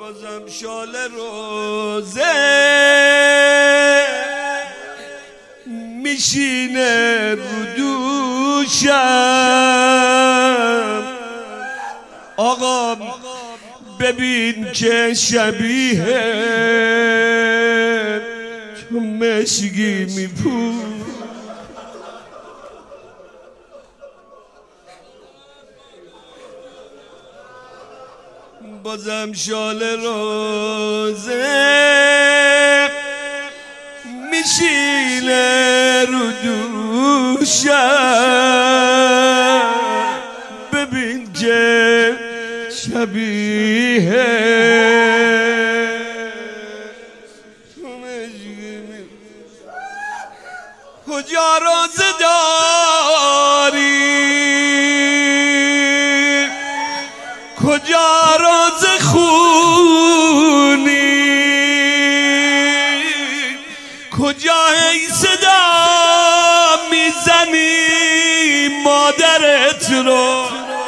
بازم شال روزه میشینه رو دوشم. آقا ببین که شبیه تو مشگی میپوش. بازم شال روزه میشینه رو دوشم. ببین که شبیه کجا روزه داری، کجا روزه خونی، کجا ای صدا میزنی مادرت رو.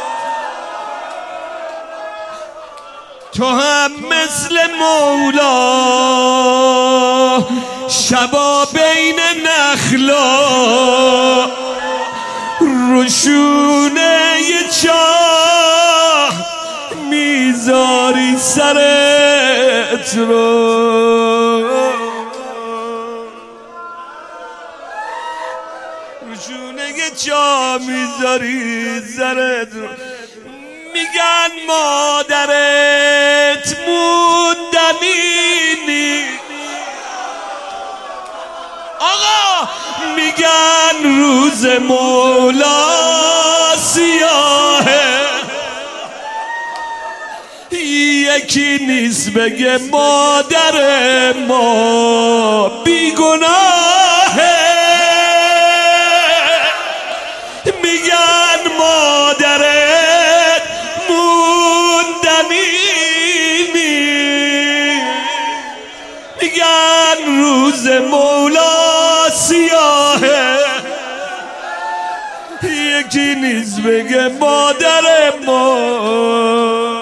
تو هم مثل مولا شبا بین نخلا روشونه ی چاه میذاری سرت رو. روشونه ی چاه میذاری سرت رو. میگن مادرت موندنی، آقا میگن روز مولا سیاهه. یکی نیست بگه مادر ما بیگناهه. میگن مادرت موندنی، میگن روز مولا سیاهه. یکی نیست بگه مادر ما